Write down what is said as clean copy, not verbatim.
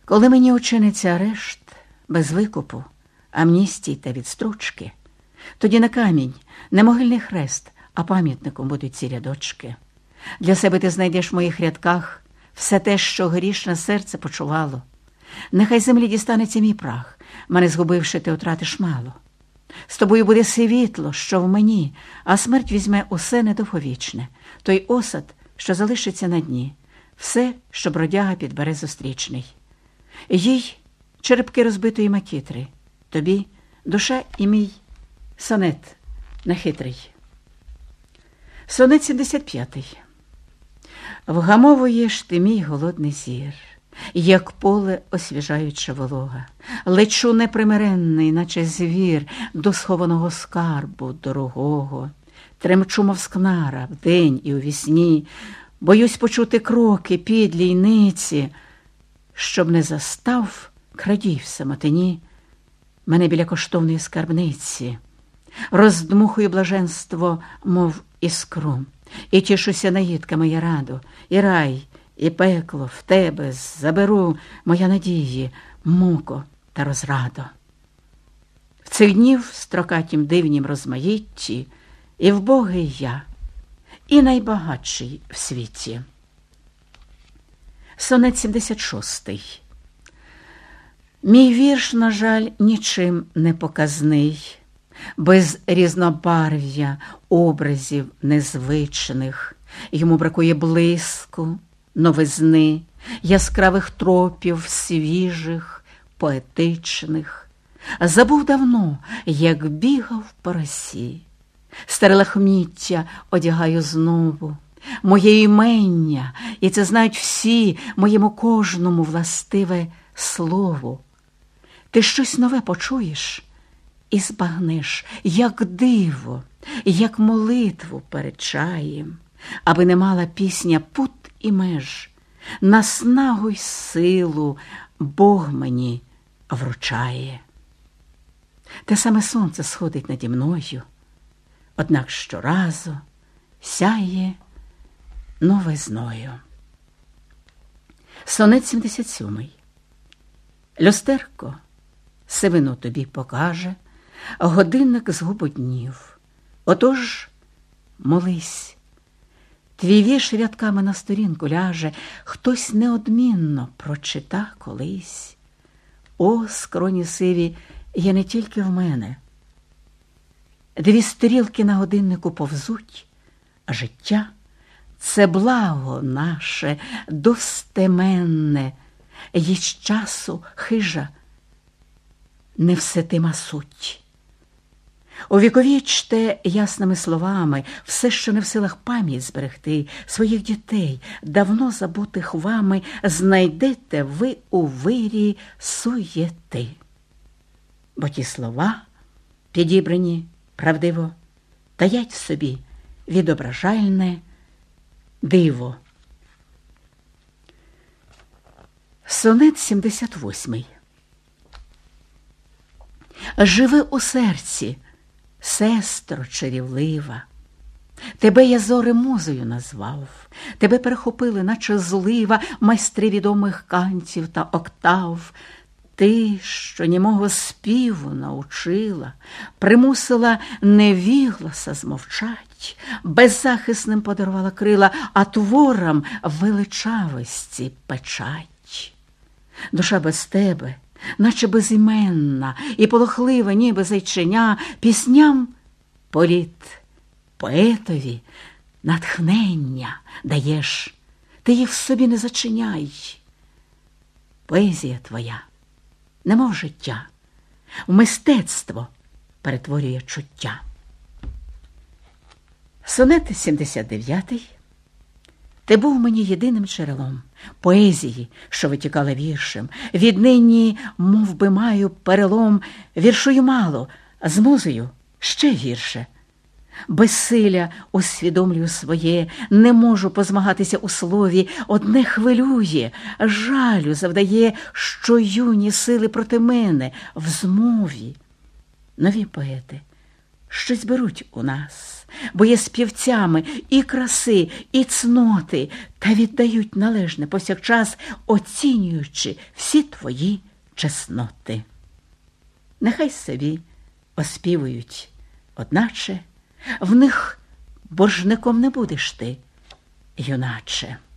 Коли мені учиниться арешт без викупу, амністій та відстрочки, тоді не камінь, не могильний хрест, а пам'ятником будуть ці рядочки. Для себе ти знайдеш в моїх рядках все те, що грішне серце почувало. Нехай землі дістанеться мій прах, мене згубивши, ти втратиш мало. З тобою буде світло, що в мені, а смерть візьме усе недовговічне, той осад, що залишиться на дні, все, що бродяга підбере зустрічний. Їй черепки розбитої макітри, тобі душа і мій сонет нехитрий. Сонет 75. Вгамовуєш ти мій голодний зір, як поле освіжаюча волога. Лечу непримиренний, наче звір, до схованого скарбу дорогого. Тремчу, мов скнара, вдень і увісні, боюсь почути кроки підлій ниці, щоб не застав крадій в самотині мене біля коштовної скарбниці. Роздмухую блаженство, мов іскру, і тішуся наїдками я раду, і рай, і пекло в тебе заберу, моя надії, муко та розрадо. В цих днів строкатім дивнім розмаїтті, і вбогий я, і найбагатший в світі. Сонет 76. Мій вірш, на жаль, нічим не показний, без різнобарв'я образів незвичних. Йому бракує блиску, новизни, яскравих тропів свіжих, поетичних. Забув давно, як бігав по росі. Старе лахміття одягаю знову, моє імення, і це знають всі, моєму кожному властиве слово. Ти щось нове почуєш і збагнеш, як диво, як молитву перед чаєм, аби не мала пісня пут і меж, наснагу й силу Бог мені вручає. Те саме сонце сходить наді мною, однак щоразу сяє новизною. Сонет 77. Люстерко сивину тобі покаже, годинник згубу днів. Отож молись, твій вірш рядками на сторінку ляже, хтось неодмінно прочита колись. О, скроні сиві, є не тільки в мене. Дві стрілки на годиннику повзуть, а життя – це благо наше, достеменне, їй з часу хижа невситима суть. Увіковічте ясними словами все, що не в силах пам'ять зберегти, своїх дітей, давно забутих вами, знайдете ви у вирі суєти. Бо ті слова, підібрані правдиво, таять в собі відображальне диво. Сонет 78. Живи у серці, сестро чарівлива. Тебе я зори музою назвав, тебе перехопили, наче злива, майстри відомих кантів та октав. Ти, що німого співу научила, примусила невігласа змовчать, беззахисним подарувала крила, а творам величавості печать. Душа без тебе, наче безіменна, і полохлива, ніби зайченя, пісням політ, поетові натхнення даєш, ти їх в собі не зачиняй. Поезія твоя, немов життя, в мистецтво перетворює чуття. Сонет 79. Ти був мені єдиним джерелом поезії, що витікала віршем. Віднині, мов би, маю перелом, віршую мало, а з музою ще гірше. Безсилля усвідомлюю своє, не можу позмагатися у слові, одне хвилює, жалю завдає, що юні сили проти мене в змові. Нові поети, що зберуть у нас, бо є співцями і краси, і цноти, та віддають належне повсякчас, оцінюючи всі твої чесноти. Нехай собі оспівують, одначе в них боржником не будеш ти, юначе.